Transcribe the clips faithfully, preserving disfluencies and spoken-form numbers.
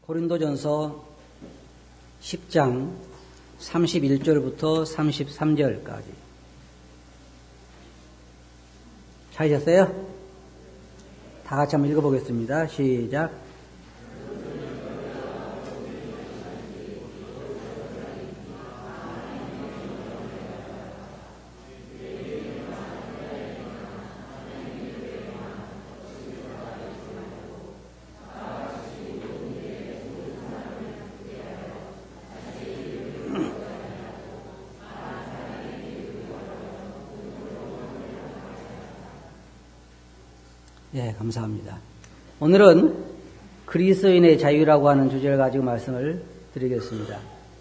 고린도전서 십 장 삼십일 절부터 삼십삼 절까지. 찾으셨어요? 다 같이 한번 읽어보겠습니다. 시작. 예, 감사합니다. 오늘은 그리스도인의 자유라고 하는 주제를 가지고 말씀을 드리겠습니다.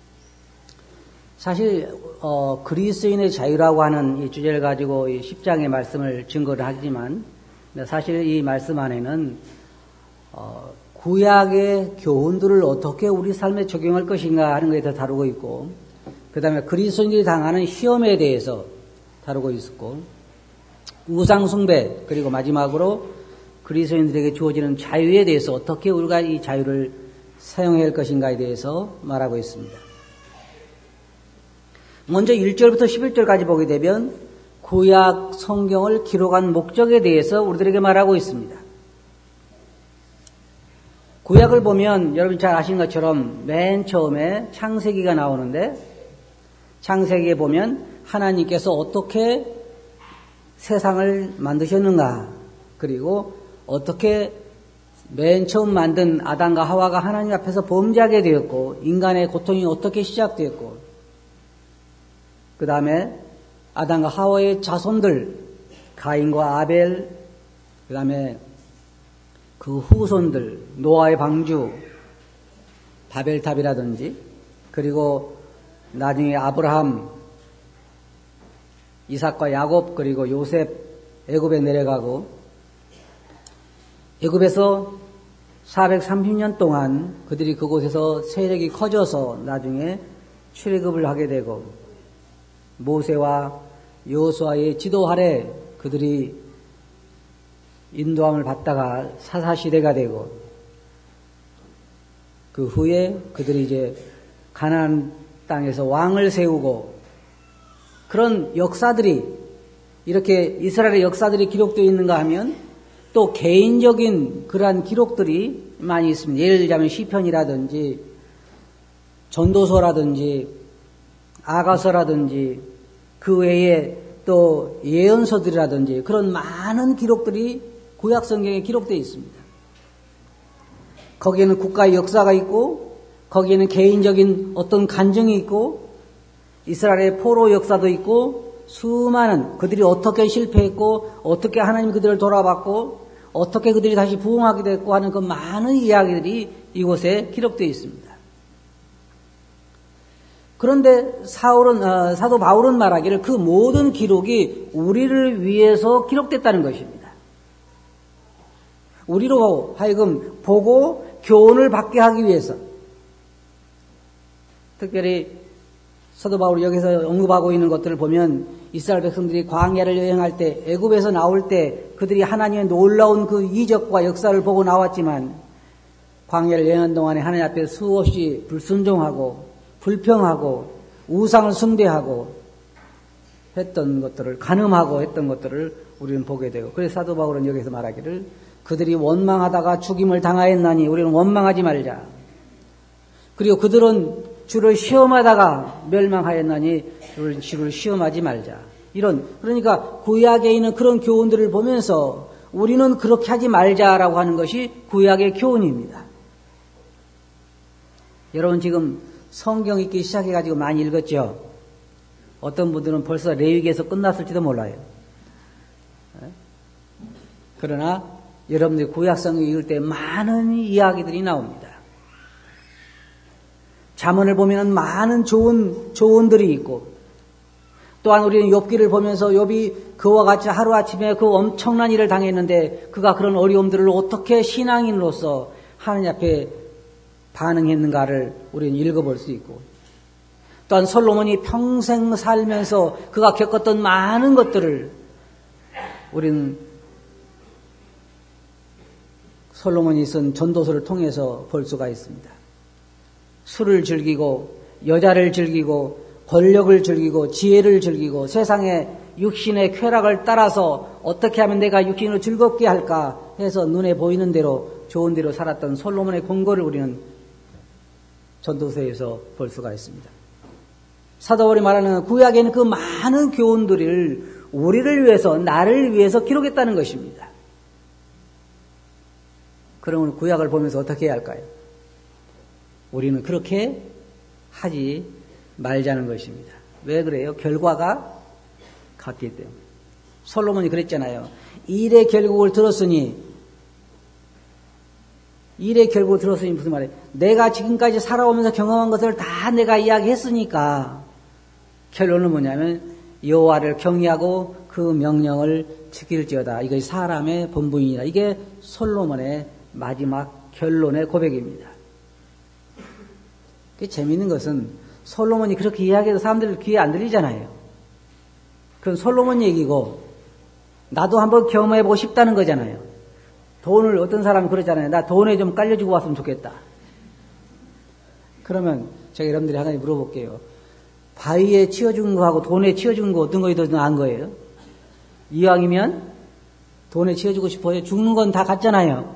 사실 어, 그리스도인의 자유라고 하는 이 주제를 가지고 이 십 장의 말씀을 증거를 하지만 사실 이 말씀 안에는 어, 구약의 교훈들을 어떻게 우리 삶에 적용할 것인가 하는 것에 더 다루고 있고, 그 다음에 그리스도인들이 당하는 시험에 대해서 다루고 있었고, 우상 숭배, 그리고 마지막으로 그리스도인들에게 주어지는 자유에 대해서 어떻게 우리가 이 자유를 사용해야 할 것인가에 대해서 말하고 있습니다. 먼저 일 절부터 십일 절까지 보게 되면 구약 성경을 기록한 목적에 대해서 우리들에게 말하고 있습니다. 구약을 보면 여러분 잘 아시는 것처럼 맨 처음에 창세기가 나오는데, 창세기에 보면 하나님께서 어떻게 세상을 만드셨는가, 그리고 어떻게 맨 처음 만든 아담과 하와가 하나님 앞에서 범죄하게 되었고, 인간의 고통이 어떻게 시작되었고, 그 다음에 아담과 하와의 자손들, 가인과 아벨, 그 다음에 그 후손들, 노아의 방주, 바벨탑이라든지, 그리고 나중에 아브라함, 이삭과 야곱, 그리고 요셉, 애굽에 내려가고, 애굽에서 사백삼십 년 동안 그들이 그곳에서 세력이 커져서 나중에 출애굽을 하게 되고, 모세와 여호수아의 지도 아래 그들이 인도함을 받다가 사사시대가 되고, 그 후에 그들이 이제 가나안 땅에서 왕을 세우고, 그런 역사들이, 이렇게 이스라엘의 역사들이 기록되어 있는가 하면 또 개인적인 그러한 기록들이 많이 있습니다. 예를 들자면 시편이라든지 전도서라든지 아가서라든지 그 외에 또 예언서들이라든지 그런 많은 기록들이 구약 성경에 기록되어 있습니다. 거기에는 국가의 역사가 있고, 거기에는 개인적인 어떤 간증이 있고, 이스라엘의 포로 역사도 있고, 수많은 그들이 어떻게 실패했고, 어떻게 하나님 그들을 돌아봤고, 어떻게 그들이 다시 부흥하게 됐고 하는 그 많은 이야기들이 이곳에 기록되어 있습니다. 그런데 사울은, 어, 사도 바울은 말하기를 그 모든 기록이 우리를 위해서 기록됐다는 것입니다. 우리로 하여금 보고 교훈을 받게 하기 위해서. 특별히 사도 바울이 여기서 언급하고 있는 것들을 보면 이스라엘 백성들이 광야를 여행할 때, 애굽에서 나올 때 그들이 하나님의 놀라운 그 이적과 역사를 보고 나왔지만, 광야를 여행한 동안에 하나님 앞에 수없이 불순종하고 불평하고 우상을 숭배하고 했던 것들을, 간음하고 했던 것들을 우리는 보게 되고, 그래서 사도 바울은 여기서 말하기를 그들이 원망하다가 죽임을 당하였나니 우리는 원망하지 말자. 그리고 그들은 주를 시험하다가 멸망하였나니 우리는 주를 시험하지 말자. 이런, 그러니까 구약에 있는 그런 교훈들을 보면서 우리는 그렇게 하지 말자라고 하는 것이 구약의 교훈입니다. 여러분 지금 성경 읽기 시작해가지고 많이 읽었죠? 어떤 분들은 벌써 레위기에서 끝났을지도 몰라요. 그러나 여러분들이 구약 성경 읽을 때 많은 이야기들이 나옵니다. 잠언을 보면 많은 좋은 조언들이 있고, 또한 우리는 욥기를 보면서 욥이 그와 같이 하루아침에 그 엄청난 일을 당했는데 그가 그런 어려움들을 어떻게 신앙인으로서 하나님 앞에 반응했는가를 우리는 읽어볼 수 있고, 또한 솔로몬이 평생 살면서 그가 겪었던 많은 것들을 우리는 솔로몬이 쓴 전도서를 통해서 볼 수가 있습니다. 술을 즐기고 여자를 즐기고 권력을 즐기고 지혜를 즐기고 세상의 육신의 쾌락을 따라서 어떻게 하면 내가 육신으로 즐겁게 할까 해서 눈에 보이는 대로 좋은 대로 살았던 솔로몬의 공고를 우리는 전도서에서 볼 수가 있습니다. 사도 바울이 말하는 구약에는 그 많은 교훈들을 우리를 위해서, 나를 위해서 기록했다는 것입니다. 그러면 구약을 보면서 어떻게 해야 할까요? 우리는 그렇게 하지 말자는 것입니다. 왜 그래요? 결과가 같기 때문에. 솔로몬이 그랬잖아요. 일의 결국을 들었으니, 일의 결국을 들었으니 무슨 말이에요? 내가 지금까지 살아오면서 경험한 것을 다 내가 이야기했으니까 결론은 뭐냐면 여호와를 경외하고 그 명령을 지킬지어다. 이것이 사람의 본분이라. 이게 솔로몬의 마지막 결론의 고백입니다. 재미있는 것은 솔로몬이 그렇게 이야기해도 사람들 귀에 안 들리잖아요. 그건 솔로몬 얘기고 나도 한번 경험해보고 싶다는 거잖아요. 돈을 어떤 사람이 그러잖아요. 나 돈에 좀 깔려주고 왔으면 좋겠다. 그러면 제가 여러분들이 한 가지 물어볼게요. 바위에 치워준 거하고 돈에 치워준 거 어떤 거에 더 나은 거예요? 이왕이면 돈에 치워주고 싶어요. 죽는 건 다 같잖아요.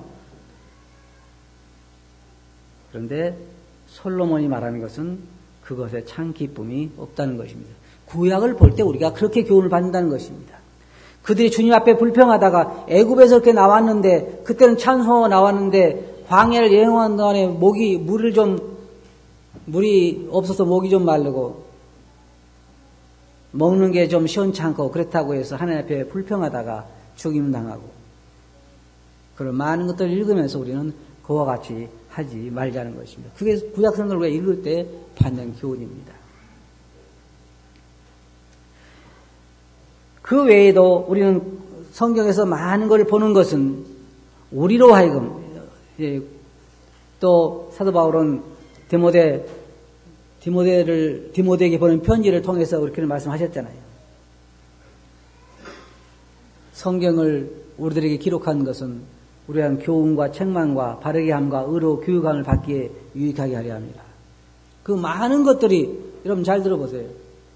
그런데 솔로몬이 말하는 것은 그것에 참 기쁨이 없다는 것입니다. 구약을 볼 때 우리가 그렇게 교훈을 받는다는 것입니다. 그들이 주님 앞에 불평하다가 애굽에서 이렇게 나왔는데 그때는 찬송하고 나왔는데 광야를 여행하는 동안에 목이 물을 좀 물이 없어서 목이 좀 마르고 먹는 게 좀 시원찮고 그렇다고 해서 하나님 앞에 불평하다가 죽임 당하고 그런 많은 것들을 읽으면서 우리는 그와 같이 하지 말자는 것입니다. 그게 구약 성경을 우리가 읽을 때 받는 교훈입니다. 그 외에도 우리는 성경에서 많은 걸 보는 것은 우리로 하여금 또 사도 바울은 디모데 디모데를 디모데에게 보낸 편지를 통해서 그렇게 말씀하셨잖아요. 성경을 우리들에게 기록한 것은 우리한 교훈과 책망과 바르게 함과 의로 교육함을 받기에 유익하게 하려 합니다. 그 많은 것들이 여러분 잘 들어보세요.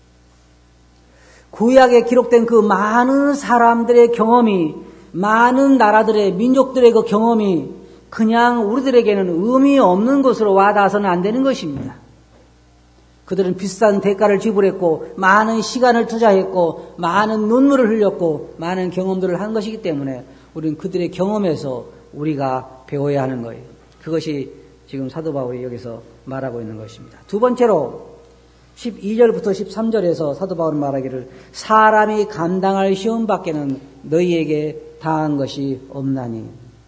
구약에 기록된 그 많은 사람들의 경험이 많은 나라들의 민족들의 그 경험이 그냥 우리들에게는 의미 없는 것으로 와닿아서는 안 되는 것입니다. 그들은 비싼 대가를 지불했고 많은 시간을 투자했고 많은 눈물을 흘렸고 많은 경험들을 한 것이기 때문에 우리는 그들의 경험에서 우리가 배워야 하는 거예요. 그것이 지금 사도 바울이 여기서 말하고 있는 것입니다. 두 번째로 십이 절부터 십삼 절에서 사도 바울은 말하기를 사람이 감당할 시험 밖에는 너희에게 당한 것이 없나니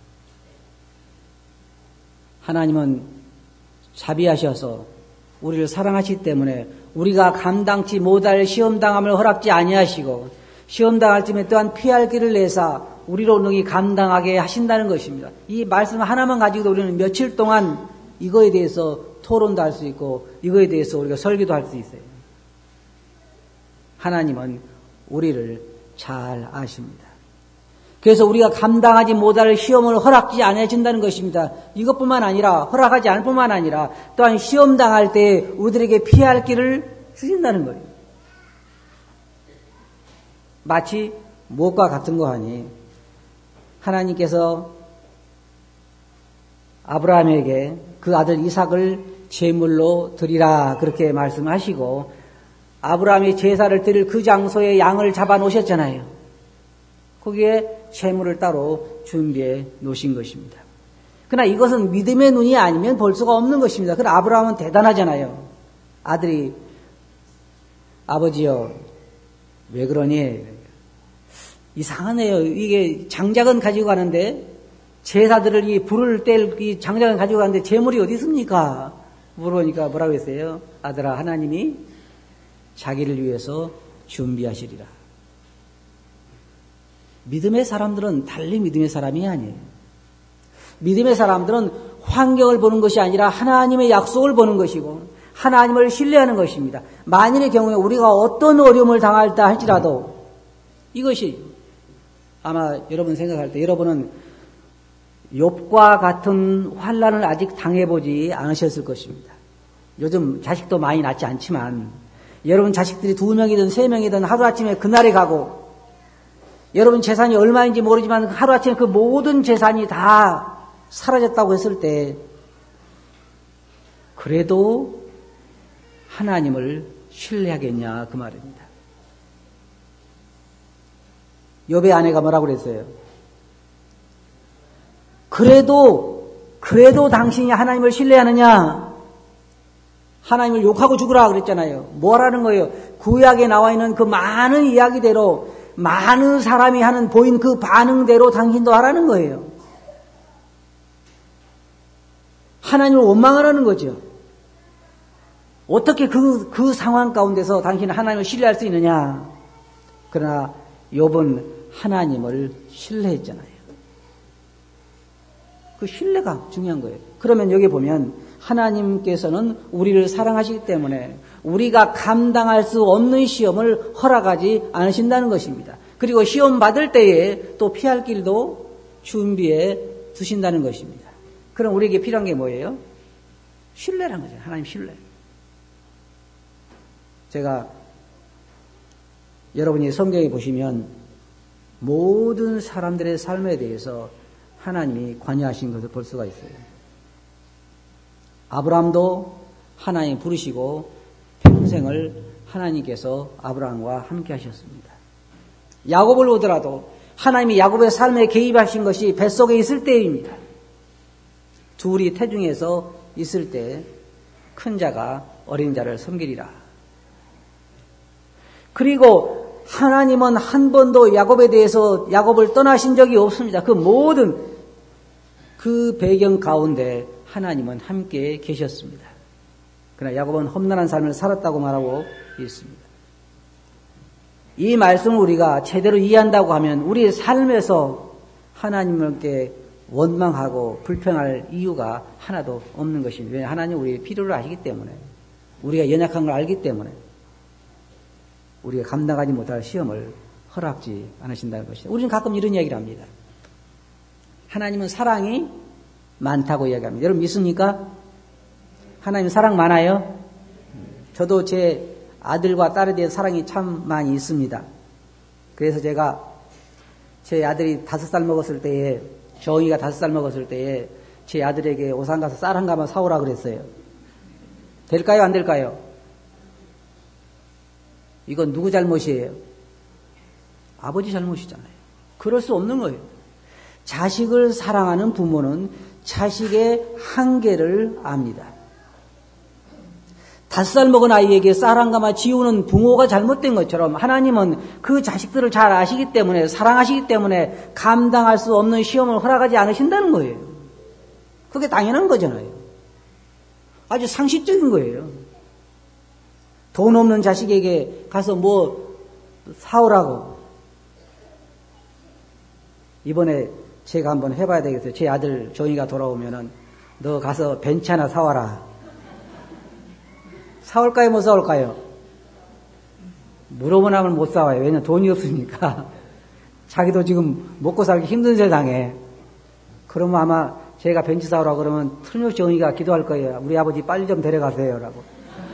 하나님은 자비하셔서 우리를 사랑하시기 때문에 우리가 감당치 못할 시험당함을 허락지 아니하시고 시험당할 쯤에 또한 피할 길을 내사 우리로 능히 감당하게 하신다는 것입니다. 이 말씀 하나만 가지고도 우리는 며칠 동안 이거에 대해서 토론도 할 수 있고 이거에 대해서 우리가 설교도 할 수 있어요. 하나님은 우리를 잘 아십니다. 그래서 우리가 감당하지 못할 시험을 허락지 않으신다는 것입니다. 이것뿐만 아니라 허락하지 않을 뿐만 아니라 또한 시험 당할 때 우리들에게 피할 길을 주신다는 거예요. 마치 무엇과 같은 거 하니 하나님께서 아브라함에게 그 아들 이삭을 제물로 드리라 그렇게 말씀하시고 아브라함이 제사를 드릴 그 장소에 양을 잡아 놓으셨잖아요. 거기에 제물을 따로 준비해 놓으신 것입니다. 그러나 이것은 믿음의 눈이 아니면 볼 수가 없는 것입니다. 그러나 아브라함은 대단하잖아요. 아들이 아버지요 왜 그러니? 이상하네요. 이게 장작은 가지고 가는데 제사들을 이 불을 뗄 이 장작은 가지고 가는데 제물이 어디 있습니까? 물어보니까 뭐라고 했어요? 아들아 하나님이 자기를 위해서 준비하시리라. 믿음의 사람들은 달리 믿음의 사람이 아니에요. 믿음의 사람들은 환경을 보는 것이 아니라 하나님의 약속을 보는 것이고 하나님을 신뢰하는 것입니다. 만일의 경우에 우리가 어떤 어려움을 당할다 할지라도 이것이 아마 여러분 생각할 때 여러분은 욥과 같은 환난을 아직 당해보지 않으셨을 것입니다. 요즘 자식도 많이 낳지 않지만 여러분 자식들이 두 명이든 세 명이든 하루아침에 그날에 가고 여러분 재산이 얼마인지 모르지만 하루아침에 그 모든 재산이 다 사라졌다고 했을 때 그래도 하나님을 신뢰하겠냐 그 말입니다. 욥의 아내가 뭐라고 그랬어요? 그래도 그래도 당신이 하나님을 신뢰하느냐? 하나님을 욕하고 죽으라 그랬잖아요. 뭐라는 거예요? 구약에 나와 있는 그 많은 이야기대로 많은 사람이 하는 보인 그 반응대로 당신도 하라는 거예요. 하나님을 원망하라는 거죠. 어떻게 그, 그 상황 가운데서 당신은 하나님을 신뢰할 수 있느냐? 그러나 욥은 하나님을 신뢰했잖아요. 그 신뢰가 중요한 거예요. 그러면 여기 보면 하나님께서는 우리를 사랑하시기 때문에 우리가 감당할 수 없는 시험을 허락하지 않으신다는 것입니다. 그리고 시험 받을 때에 또 피할 길도 준비해 두신다는 것입니다. 그럼 우리에게 필요한 게 뭐예요? 신뢰라는 거죠. 하나님 신뢰. 제가 여러분이 성경에 보시면 모든 사람들의 삶에 대해서 하나님이 관여하신 것을 볼 수가 있어요. 아브라함도 하나님 부르시고 평생을 하나님께서 아브라함과 함께 하셨습니다. 야곱을 보더라도 하나님이 야곱의 삶에 개입하신 것이 뱃속에 있을 때입니다. 둘이 태중에서 있을 때 큰 자가 어린 자를 섬기리라. 그리고 하나님은 한 번도 야곱에 대해서 야곱을 떠나신 적이 없습니다. 그 모든 그 배경 가운데 하나님은 함께 계셨습니다. 그러나 야곱은 험난한 삶을 살았다고 말하고 있습니다. 이 말씀을 우리가 제대로 이해한다고 하면 우리의 삶에서 하나님께 원망하고 불평할 이유가 하나도 없는 것입니다. 왜냐하면 하나님 우리의 필요를 아시기 때문에 우리가 연약한 걸 알기 때문에 우리가 감당하지 못할 시험을 허락지 않으신다는 것이죠. 우리는 가끔 이런 이야기를 합니다. 하나님은 사랑이 많다고 이야기합니다. 여러분 믿습니까? 하나님 사랑 많아요? 저도 제 아들과 딸에 대한 사랑이 참 많이 있습니다. 그래서 제가 제 아들이 다섯 살 먹었을 때에 정이가 다섯 살 먹었을 때에 제 아들에게 오산 가서 쌀 한 가마 사오라 그랬어요. 될까요? 안 될까요? 이건 누구 잘못이에요? 아버지 잘못이잖아요. 그럴 수 없는 거예요. 자식을 사랑하는 부모는 자식의 한계를 압니다. 다섯 살 먹은 아이에게 쌀 한 가마 지우는 부모가 잘못된 것처럼 하나님은 그 자식들을 잘 아시기 때문에 사랑하시기 때문에 감당할 수 없는 시험을 허락하지 않으신다는 거예요. 그게 당연한 거잖아요. 아주 상식적인 거예요. 돈 없는 자식에게 가서 뭐 사오라고. 이번에 제가 한번 해봐야 되겠어요. 제 아들 정이가 돌아오면은 너 가서 벤치 하나 사와라. 사올까요? 못 사올까요? 물어보면 하면 못 사와요. 왜냐면 돈이 없으니까. 자기도 지금 먹고 살기 힘든 세상에. 그러면 아마 제가 벤치 사오라고 그러면 틀림없이 정의가 기도할 거예요. 우리 아버지 빨리 좀 데려가세요. 라고.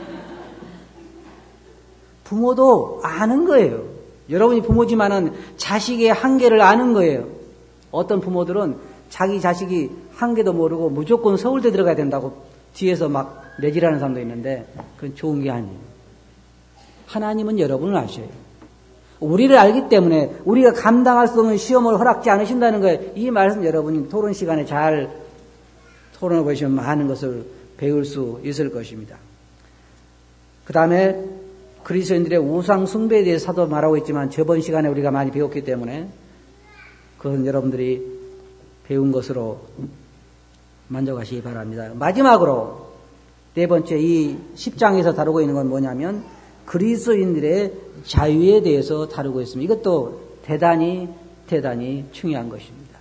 부모도 아는 거예요. 여러분이 부모지만은 자식의 한계를 아는 거예요. 어떤 부모들은 자기 자식이 한계도 모르고 무조건 서울대 들어가야 된다고 뒤에서 막 내지라는 사람도 있는데 그건 좋은 게 아니에요. 하나님은 여러분을 아셔요. 우리를 알기 때문에 우리가 감당할 수 없는 시험을 허락지 않으신다는 거예요. 이 말씀 여러분이 토론 시간에 잘 토론해 보시면 많은 것을 배울 수 있을 것입니다. 그 다음에 그리스도인들의 우상 숭배에 대해서 사도 말하고 있지만 저번 시간에 우리가 많이 배웠기 때문에 그건 여러분들이 배운 것으로 만족하시기 바랍니다. 마지막으로 네 번째 이 십 장에서 다루고 있는 건 뭐냐면 그리스도인들의 자유에 대해서 다루고 있습니다. 이것도 대단히 대단히 중요한 것입니다.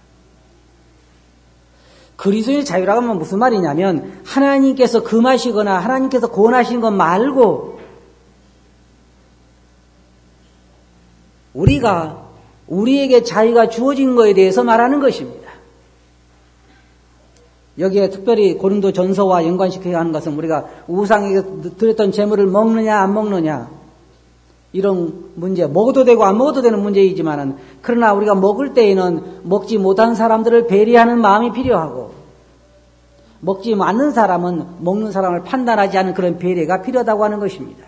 그리스도인의 자유라고 하면 무슨 말이냐면 하나님께서 금하시거나 하나님께서 권하신 것 말고 우리가 우리에게 자유가 주어진 것에 대해서 말하는 것입니다. 여기에 특별히 고린도 전서와 연관시켜야 하는 것은 우리가 우상에게 드렸던 재물을 먹느냐 안 먹느냐 이런 문제, 먹어도 되고 안 먹어도 되는 문제이지만은 그러나 우리가 먹을 때에는 먹지 못한 사람들을 배려하는 마음이 필요하고 먹지 않는 사람은 먹는 사람을 판단하지 않은 그런 배려가 필요하다고 하는 것입니다.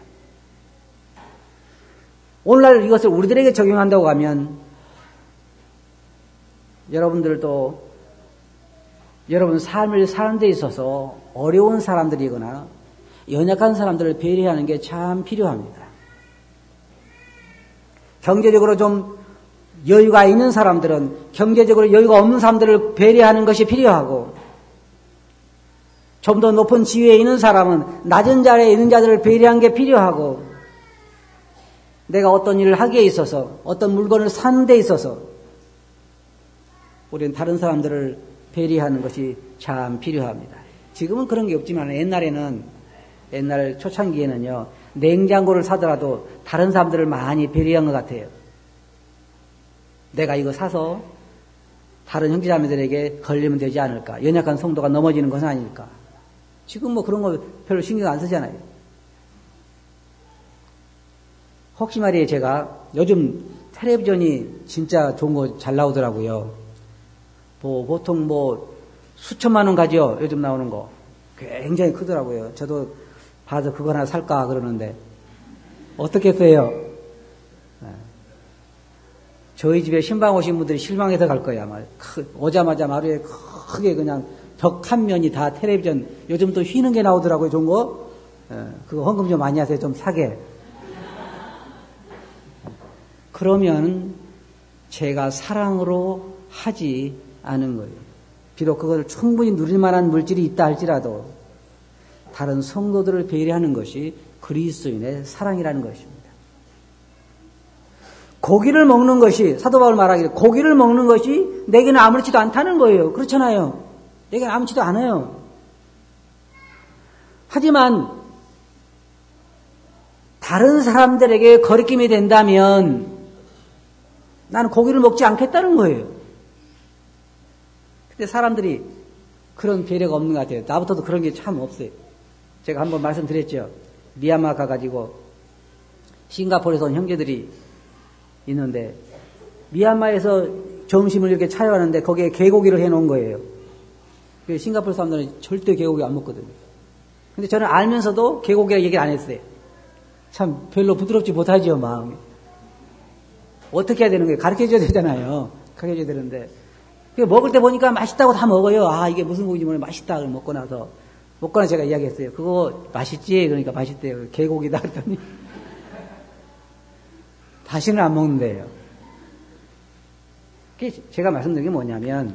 오늘날 이것을 우리들에게 적용한다고 하면 여러분들도 여러분 삶을 사는 데 있어서 어려운 사람들이거나 연약한 사람들을 배려하는 게 참 필요합니다. 경제적으로 좀 여유가 있는 사람들은 경제적으로 여유가 없는 사람들을 배려하는 것이 필요하고 좀 더 높은 지위에 있는 사람은 낮은 자리에 있는 자들을 배려하는 게 필요하고 내가 어떤 일을 하기에 있어서 어떤 물건을 사는 데 있어서 우리는 다른 사람들을 배려하는 것이 참 필요합니다. 지금은 그런 게 없지만 옛날에는 옛날 초창기에는요 냉장고를 사더라도 다른 사람들을 많이 배려한 것 같아요. 내가 이거 사서 다른 형제자매들에게 걸리면 되지 않을까. 연약한 성도가 넘어지는 것은 아닐까. 지금 뭐 그런 거 별로 신경 안 쓰잖아요. 혹시 말이에요, 제가 요즘 텔레비전이 진짜 좋은 거 잘 나오더라고요. 뭐 보통 뭐 수천만 원 가죠. 요즘 나오는 거. 굉장히 크더라고요. 저도 봐서 그거 하나 살까 그러는데 어떻게 써요? 저희 집에 신방 오신 분들이 실망해서 갈 거야. 아마 오자마자 마루에 크게 그냥 벽 한 면이 다 텔레비전. 요즘 또 휘는 게 나오더라고요. 좋은 거. 그거 헌금 좀 많이 하세요. 좀 사게. 그러면 제가 사랑으로 하지 않은 거예요. 비록 그걸 충분히 누릴 만한 물질이 있다 할지라도 다른 성도들을 배려하는 것이 그리스도인의 사랑이라는 것입니다. 고기를 먹는 것이 사도 바울 말하기를 고기를 먹는 것이 내게는 아무렇지도 않다는 거예요. 그렇잖아요. 내게는 아무렇지도 않아요. 하지만 다른 사람들에게 거리낌이 된다면 나는 고기를 먹지 않겠다는 거예요. 근데 사람들이 그런 배려가 없는 것 같아요. 나부터도 그런 게 참 없어요. 제가 한번 말씀드렸죠. 미얀마 가가지고 싱가포르에서 온 형제들이 있는데 미얀마에서 점심을 이렇게 차려하는데 거기에 개고기를 해놓은 거예요. 싱가포르 사람들은 절대 개고기 안 먹거든요. 근데 저는 알면서도 개고기라고 얘기를 안 했어요. 참 별로 부드럽지 못하죠, 마음이. 어떻게 해야 되는 거예요? 가르쳐줘야 되잖아요. 가르쳐줘야 되는데. 먹을 때 보니까 맛있다고 다 먹어요. 아, 이게 무슨 고기인지 모르겠는데 맛있다. 그럼 먹고 나서. 먹고 나서 제가 이야기했어요. 그거 맛있지? 그러니까 맛있대요. 개고기다. 그랬더니. 다시는 안 먹는데요. 제가 말씀드린 게 뭐냐면,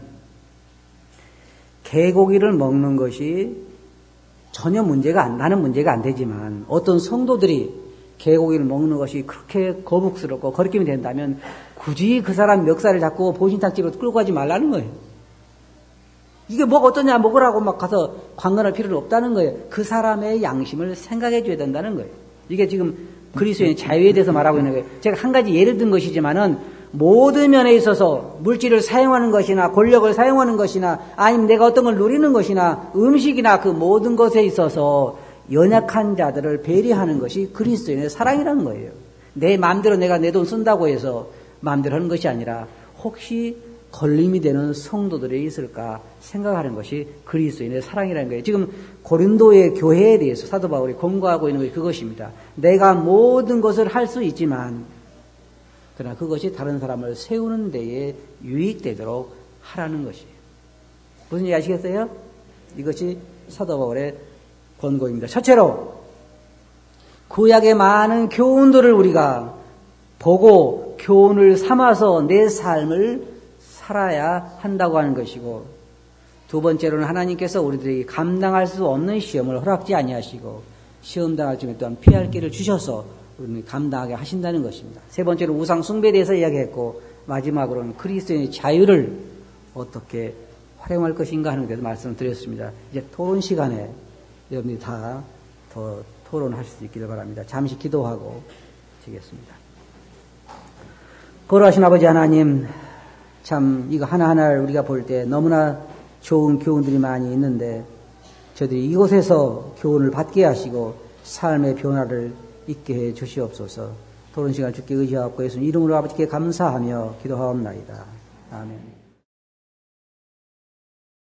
개고기를 먹는 것이 전혀 문제가 안, 나는 문제가 안 되지만, 어떤 성도들이 개고기를 먹는 것이 그렇게 거북스럽고 거리낌이 된다면 굳이 그 사람 멱살을 잡고 보신탕집으로 끌고 가지 말라는 거예요. 이게 뭐가 어떠냐 먹으라고 막 가서 관건할 필요는 없다는 거예요. 그 사람의 양심을 생각해 줘야 된다는 거예요. 이게 지금 그리스도인의 자유에 대해서 말하고 있는 거예요. 제가 한 가지 예를 든 것이지만은 모든 면에 있어서 물질을 사용하는 것이나 권력을 사용하는 것이나 아니면 내가 어떤 걸 누리는 것이나 음식이나 그 모든 것에 있어서 연약한 자들을 배려하는 것이 그리스도인의 사랑이라는 거예요. 내 마음대로 내가 내 돈 쓴다고 해서 마음대로 하는 것이 아니라 혹시 걸림이 되는 성도들이 있을까 생각하는 것이 그리스도인의 사랑이라는 거예요. 지금 고린도의 교회에 대해서 사도 바울이 권고하고 있는 것이 그것입니다. 내가 모든 것을 할 수 있지만 그러나 그것이 다른 사람을 세우는 데에 유익되도록 하라는 것이에요. 무슨 얘기 아시겠어요? 이것이 사도 바울의 권고입니다. 첫째로 구약의 많은 교훈들을 우리가 보고 교훈을 삼아서 내 삶을 살아야 한다고 하는 것이고, 두 번째로는 하나님께서 우리들에게 감당할 수 없는 시험을 허락지 아니하시고 시험 당할 중에 또한 피할 길을 주셔서 우리는 감당하게 하신다는 것입니다. 세 번째로 우상 숭배에 대해서 이야기했고, 마지막으로는 그리스도인의 자유를 어떻게 활용할 것인가 하는 데서 말씀을 드렸습니다. 이제 토론 시간에 여러분들이 다 더 토론할 수 있기를 바랍니다. 잠시 기도하고 지겠습니다. 거룩하신 아버지 하나님, 참 이거 하나하나를 우리가 볼 때 너무나 좋은 교훈들이 많이 있는데 저들이 이곳에서 교훈을 받게 하시고 삶의 변화를 있게 해 주시옵소서. 토론 시간 주께 의지하옵고 예수님 이름으로 아버지께 감사하며 기도하옵나이다. 아멘.